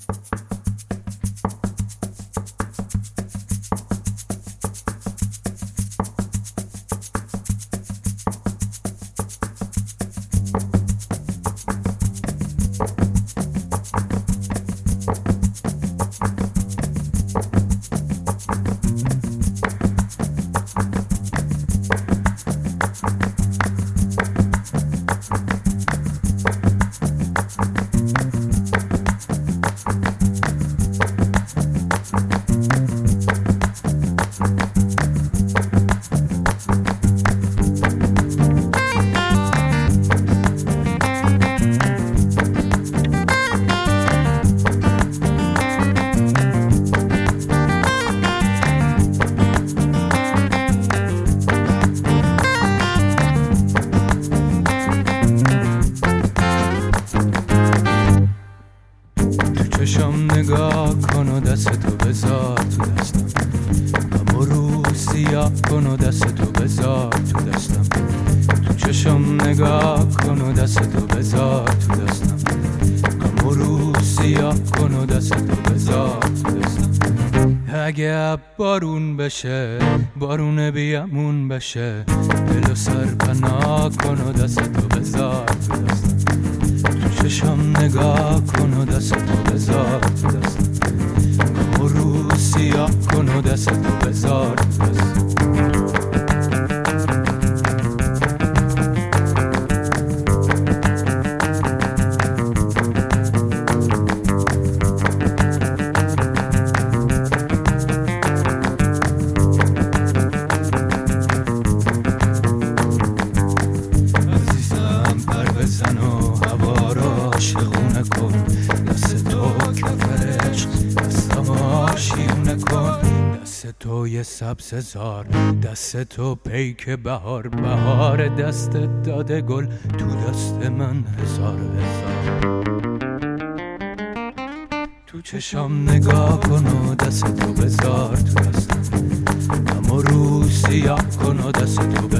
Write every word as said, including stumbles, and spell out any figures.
چشم نگاه کن و دستتو بذار تو دستم، غم و رو سیاه کن و دستتو بذار تو دستم. تو چشم نگاه کن و دستتو بذار تو دستم، غم و رو سیاه کن و دستتو بذار تو دستم. اگه بارون بشه بارون بیامون بشه، دل و سر پناه کن و دستتو بذار تو دستم. تو چشم نگاه کن و دستتو بذار تو دستم، غم و رو سیاه کن و دستتو بذار تو دستم. عاشقونه کن دست تو کفرش، دستم آشیونه کن دست تو یه سبز زار، دست تو پیک بهار، بهار دست داده گل تو دست من هزار هزار. تو چشم نگاه کن و دست تو بذار تو دستم، غم و رو سیاه کن و دست تو بذار